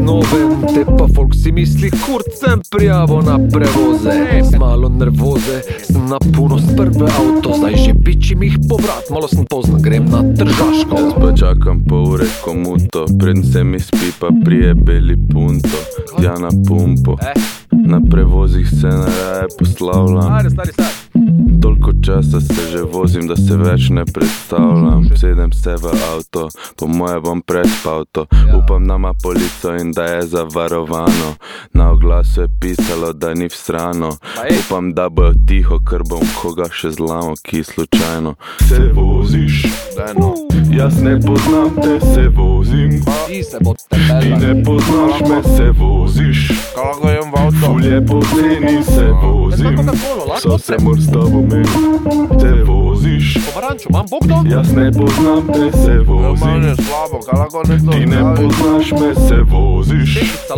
novem, te pa folk si misli, kurcem prijavo na prevoze. Z malo nervoze, sem na puno s prve avto, zdaj že pičim jih povrat, malo sem pozna, grem na Tržaško. Jaz pa čakam pol ure komuto, predn se mi spi pa prijebeli punto, tja na pumpo. Na prevozih se naraje poslavljam. Toliko časa se že vozim, da se več ne predstavljam. Sedem se v avto, po moje bom prespal to. Upam, da ima polico in da je zavarovano. Na oglasu je pisalo, da ni vsrano. Upam, da bo tiho, ker bom koga še zlamo, ki slučajno. Se voziš, jaz ne poznam te, se vozim. Ti ne poznaš me, se voziš. Ful je poceni, se vozim. So se mor s tabo meni. Se voziš, jaz ne poznam te, se vozim. Ti ne poznaš me, se voziš.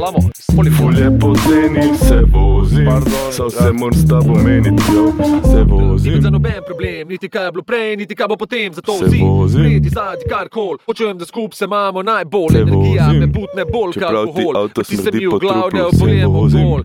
Ful je poceni, se vozim. So se mor s tabo meni, se vozim. Ni za noben problem, niti kaj je bilo prej, niti kaj bo potem. Zato vsi, spredi, zadnji, karkoli. Počujem, da skup se imamo najbolj. Energija me butne bolj kot alkohol. Ti se mi v glavne obojemo bolj.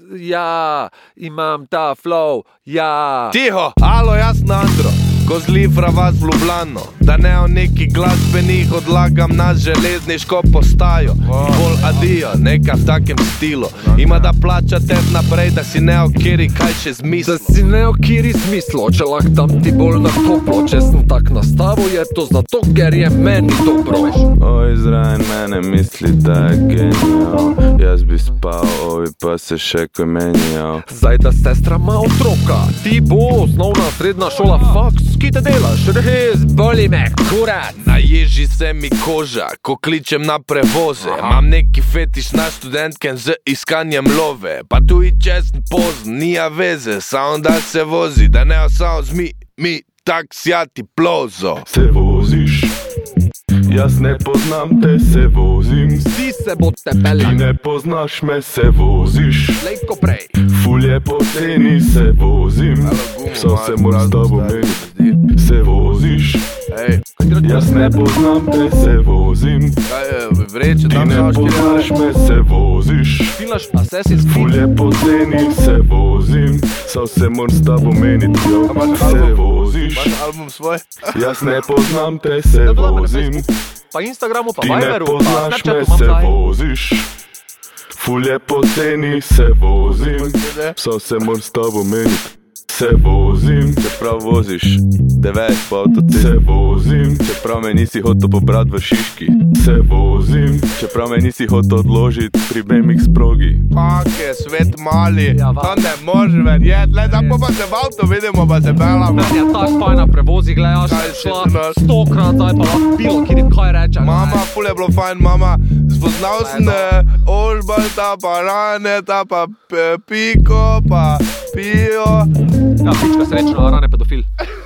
Ja, imam ta flow, ja. Tiho, alo, jaz Nandro, ko zlifra vas v Ljubljano, da ne o neki glasbenih odlagam na železniško postajo. Bolj adijo, neka v takem stilu. Ima da plačate naprej, da si ne okiri kaj še zmislo. Da si ne okiri zmislo, če lahtam ti bolj na toplo. Če sem tak nastavil, je to zato, ker je meni dobro. Oj, zraven mene misli, da je genijal. Jaz bi spal, oj, pa se še kaj menjal. Zdaj, da sestra ima otroka, ti bo osnovna srednja šola, faks, ki te delaš, res, boli me, kurat. Naježi se mi koža, ko kličem na prevoze. Mam neki fetiš na študentken z iskanjem love. Pa tu i česen pozn, nija veze, samo da se vozi, da ne osao mi tak sjati plozo. Se voziš, jaz ne poznam te, se vozim. Vsi se boste pelali. Ti ne poznaš me, se voziš. Lejko prej. Ful je poceni, se vozim. So se mor s tabo meni. Se voziš, jaz ne poznam te, se vozim. Ti ne poznaš me, se voziš. Ful je poceni, se vozim. So se mor s tabo meni, se voziš. Jaz ne poznam te, se vozim. Pa Instagramu, pa Ti ne Viberu, poznaš pa me, Snapchatu, se mam voziš. Ful je poceni, se vozim. So se mor s tabo meni. Se vozim, čeprav voziš 9 po avtocesti. Se vozim, čeprav me nisi hotel pobrat v Šiški. Se vozim, čeprav me nisi hotel odložit pri BMX progi. Kak je svet mali, to ne može verjet. Le, da pa se v avto vidimo, pa se pelamo. Meni je tak fajn na prevozi, gledaš, šla 100-krat, zdaj pa lahko bilo, kjer kaj reče. Mama, ful je bilo fajn, mama. Spoznal sem Ožbalta, pa Raneta, pa Piko, pa Pijo. Ja, pička srečna, Rane pedofil.